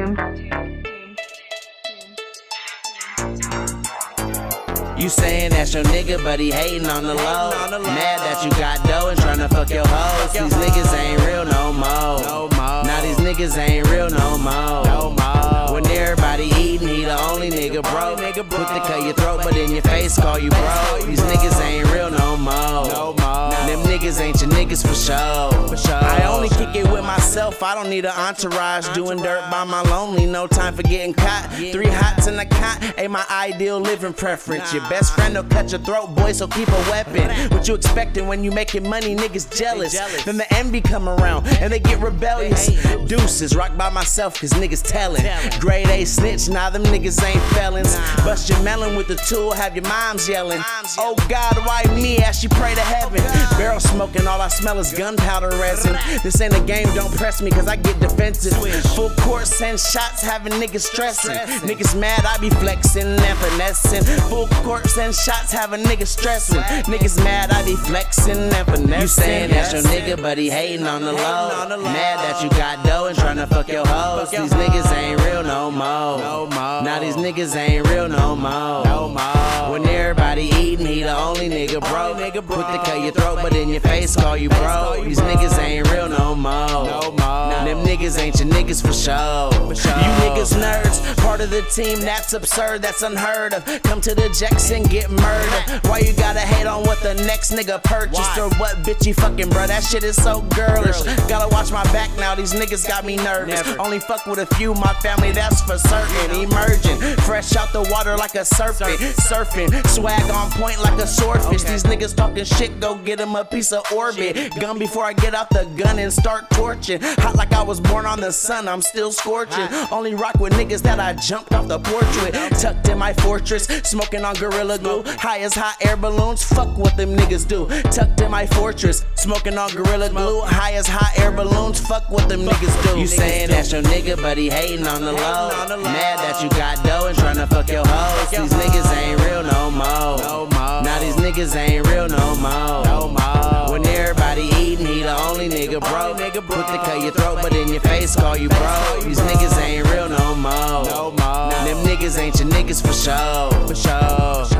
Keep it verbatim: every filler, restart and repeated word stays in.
You saying that's your nigga, but he hating on the low. Mad that you got dough and tryna fuck your hoes. These niggas ain't real no more. Now these niggas ain't real no more. When everybody eating, he the only nigga broke. Put the cut your throat, but in your face call you bro. These niggas ain't real no more. Them niggas ain't your niggas for sure. I only kick it with myself, I don't need an entourage. Doing dirt by my lonely, no time for getting caught. Three hots in the cot, ain't my ideal living preference. Your best friend will cut your throat, boy, so keep a weapon. What you expecting when you making money, niggas jealous. Then the envy come around, and they get rebellious. Deuces, rock by myself, cause niggas tellin'. Grade A snitch, nah, them niggas ain't felons. Bust your melon with the tool, have your moms yelling. Oh God, why me? As you pray to heaven. Barrel smoking, all I smell is gunpowder resin. This ain't a game, don't press me, cause I get defensive. Full court, send shots, having niggas stressing. Niggas mad, I be flexing and finessing. Full court, send shots, having niggas stressing. Niggas mad, I be flexing and finessing. You saying that's your nigga, but he hating on the low. Mad that you got dough and tryna fuck your hoes. These niggas ain't real no more. Now these niggas ain't real no more. When everybody eating, he the only nigga broke. Put the cut your throat, but in your face call you bro. These niggas ain't real no more. Them niggas ain't your niggas for sure. You niggas nerds, part of the team, that's absurd, that's unheard of. Come to the Jacks and get murdered. Why you gotta hate on what the next nigga purchased? Or what bitch you fucking, bro? That shit is so girlish. Gotta watch my back now, these niggas got me nervous. Only fuck with a few, my family, that's for certain. Emerging, fresh out the water like a serpent. Surfing, swag on point like a swordfish. These niggas talking shit, go get them a piece of orbit. Gun before I get out the gun and start torching. Hot like I was born on the sun, I'm still scorching. Only rock with niggas that I jumped off the porch with. Tucked in my fortress, smoking on Gorilla Glue. High as hot air balloons, fuck what them niggas do. Tucked in my fortress, smoking on Gorilla Glue. High as hot air balloons, fuck what them niggas do. You saying that's your nigga, but he hating on the low. Mad that you got dough and tryna fuck your hoes. These niggas ain't real no more. Now these niggas ain't real no more. When everybody eating, he the only nigga broke. Put the cut your throat, but in your face call you bro. These niggas ain't real no more. Them niggas ain't your niggas for sure. For sure.